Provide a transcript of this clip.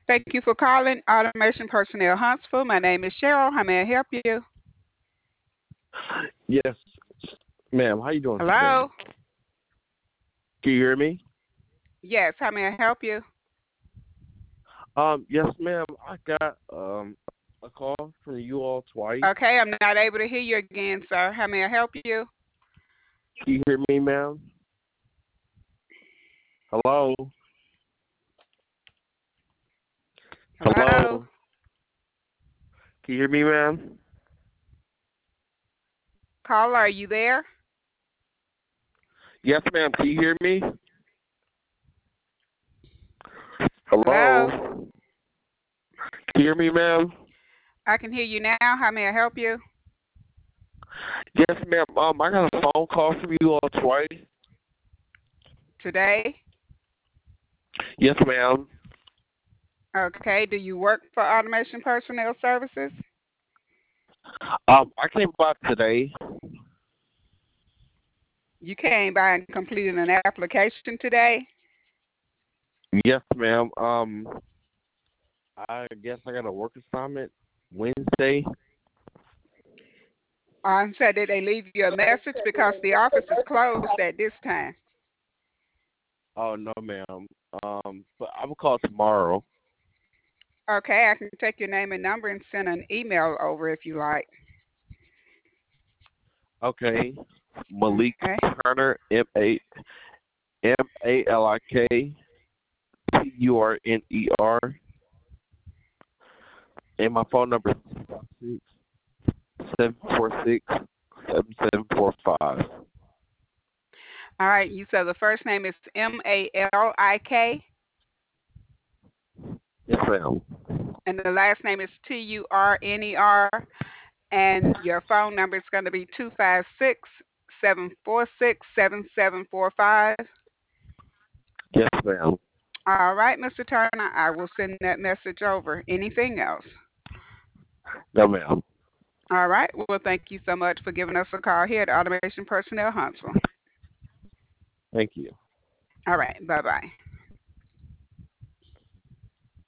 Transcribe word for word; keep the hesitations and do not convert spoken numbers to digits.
Thank you for calling Automation Personnel Huntsville. My name is Cheryl. How may I help you? Yes, ma'am. How you doing today? Hello? Can you hear me? Yes, how may I help you? Um, yes, ma'am. I got um a call from you all twice. Okay, I'm not able to hear you again, sir. How may I help you? Can you hear me, ma'am? Hello? Hello? Hello? Can you hear me, ma'am? Caller, are you there? Yes, ma'am. Can you hear me? Hello? Hello? Can you hear me, ma'am? I can hear you now. How may I help you? Yes, ma'am. Um, I got a phone call from you all twice. Today? Yes, ma'am. Okay, do you work for Automation Personnel Services? Um, I came by today. You came by and completed an application today? Yes, ma'am. Um, I guess I got a work assignment Wednesday. Um, so did they leave you a message because the office is closed at this time? Oh no, ma'am. Um, but I will call tomorrow. Okay, I can take your name and number and send an email over if you like. Okay. Malik Okay. Turner, M A M A L I K T U R N E R, and my phone number is seven four six seven seven four five. All right. You said the first name is M A L I K Yes, ma'am. and the last name is T U R N E R. And your phone number is going to be two five six, seven four six, seven seven four five. Yes, ma'am. All right, Mister Turner. I will send that message over. Anything else? No, ma'am. All right. Well, thank you so much for giving us a call here at Automation Personnel Huntsville. Thank you. All right. Bye bye.